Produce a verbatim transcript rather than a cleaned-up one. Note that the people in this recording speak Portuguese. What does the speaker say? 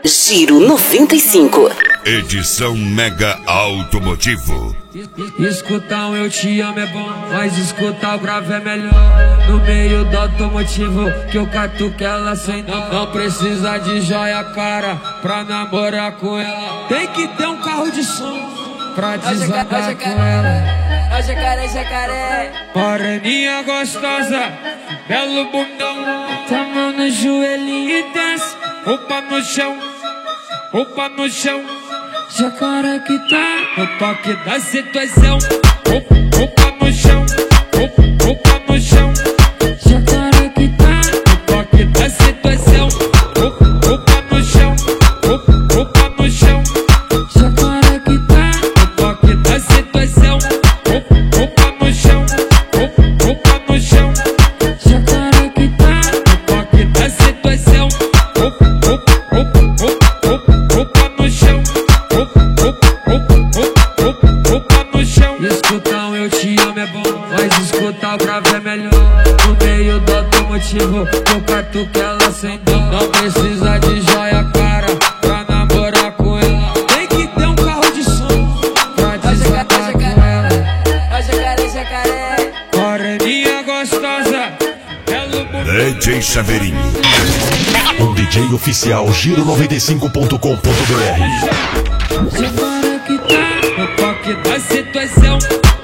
Giro noventa e cinco. Edição Mega Automotivo. Escutar um eu te amo é bom, mas escutar o grave é melhor. No meio do automotivo que eu catuque ela sem dó. Não precisa de joia cara pra namorar com ela. Tem que ter um carro de som pra desabar com ela. Ó jacaré, jacaré, Moreninha gostosa, belo bundão, tá mão no joelhinho e desce, roupa no chão, roupa no chão. Jacaré que tá no toque da situação, roupa, roupa no chão, roupa, roupa no chão. Jacaré que tá no toque da situação, roupa, roupa no chão, roupa, roupa no chão. Jacaré que tá no toque da situação, roupa, roupa no chão, roupa, roupa no chão. Jacaré que tá no toque da situação, roupa, roupa, roupa, roupa, roupa no chão. Escutar um eu te amo é bom, mas escutar o grave é melhor. No meio do automotivo, eu catuque ela sem dó. Não precisa de joia cara pra namorar com ela. Tem que ter um carro de som pra desabar com ela. ó jacaré, jacaré, Moreninha gostosa, belo bundão. D J Chaveirinho. Um D J oficial giro noventa e cinco ponto com ponto br. Jacaré que tá no toque da situação.